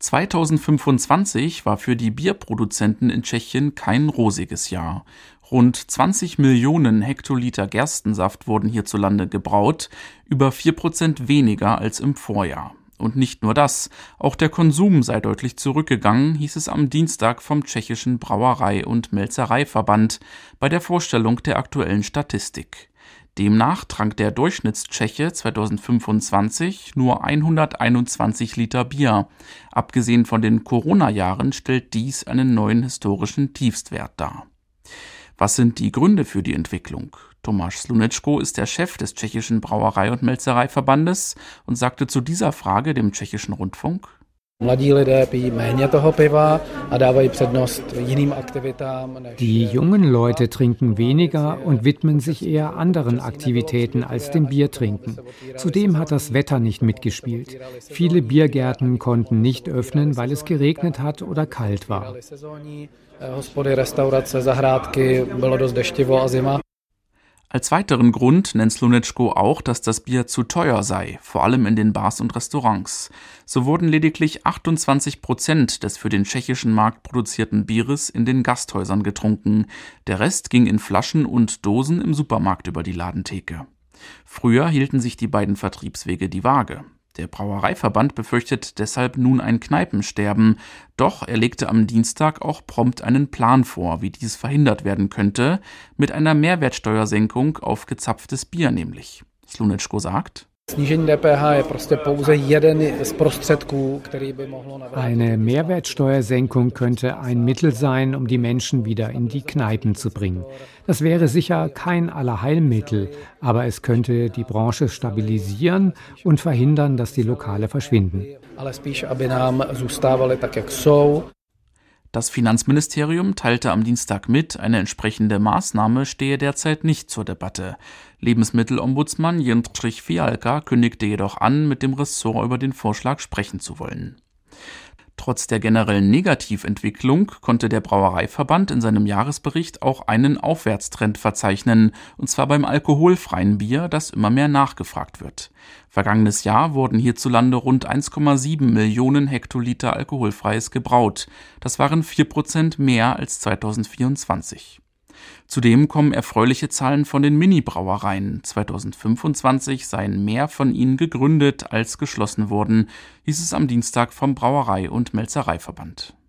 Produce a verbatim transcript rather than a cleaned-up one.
zweitausendfünfundzwanzig war für die Bierproduzenten in Tschechien kein rosiges Jahr. Rund zwanzig Millionen Hektoliter Gerstensaft wurden hierzulande gebraut, über vier Prozent weniger als im Vorjahr. Und nicht nur das, auch der Konsum sei deutlich zurückgegangen, hieß es am Dienstag vom tschechischen Brauerei- und Melzereiverband bei der Vorstellung der aktuellen Statistik. Demnach trank der Durchschnittstscheche zweitausendfünfundzwanzig nur hunderteinundzwanzig Liter Bier. Abgesehen von den Corona-Jahren stellt dies einen neuen historischen Tiefstwert dar. Was sind die Gründe für die Entwicklung? Tomáš Slunečko ist der Chef des tschechischen Brauerei- und Melzereiverbandes und sagte zu dieser Frage dem tschechischen Rundfunk: Die jungen Leute trinken weniger und widmen sich eher anderen Aktivitäten als dem Biertrinken. Zudem hat das Wetter nicht mitgespielt. Viele Biergärten konnten nicht öffnen, weil es geregnet hat oder kalt war. Als weiteren Grund nennt Slunečko auch, dass das Bier zu teuer sei, vor allem in den Bars und Restaurants. So wurden lediglich achtundzwanzig Prozent des für den tschechischen Markt produzierten Bieres in den Gasthäusern getrunken. Der Rest ging in Flaschen und Dosen im Supermarkt über die Ladentheke. Früher hielten sich die beiden Vertriebswege die Waage. Der Brauereiverband befürchtet deshalb nun ein Kneipensterben. Doch er legte am Dienstag auch prompt einen Plan vor, wie dies verhindert werden könnte, mit einer Mehrwertsteuersenkung auf gezapftes Bier nämlich. Slunečko sagt: Eine Mehrwertsteuersenkung könnte ein Mittel sein, um die Menschen wieder in die Kneipen zu bringen. Das wäre sicher kein Allerheilmittel, aber es könnte die Branche stabilisieren und verhindern, dass die Lokale verschwinden. Das Finanzministerium teilte am Dienstag mit, eine entsprechende Maßnahme stehe derzeit nicht zur Debatte. Lebensmittelombudsmann Jindřich Fialka kündigte jedoch an, mit dem Ressort über den Vorschlag sprechen zu wollen. Trotz der generellen Negativentwicklung konnte der Brauereiverband in seinem Jahresbericht auch einen Aufwärtstrend verzeichnen, und zwar beim alkoholfreien Bier, das immer mehr nachgefragt wird. Vergangenes Jahr wurden hierzulande rund eins Komma sieben Millionen Hektoliter alkoholfreies gebraut. Das waren vier Prozent mehr als zweitausendvierundzwanzig. Zudem kommen erfreuliche Zahlen von den Mini-Brauereien. zweitausendfünfundzwanzig seien mehr von ihnen gegründet als geschlossen wurden, hieß es am Dienstag vom Brauerei- und Melzereiverband.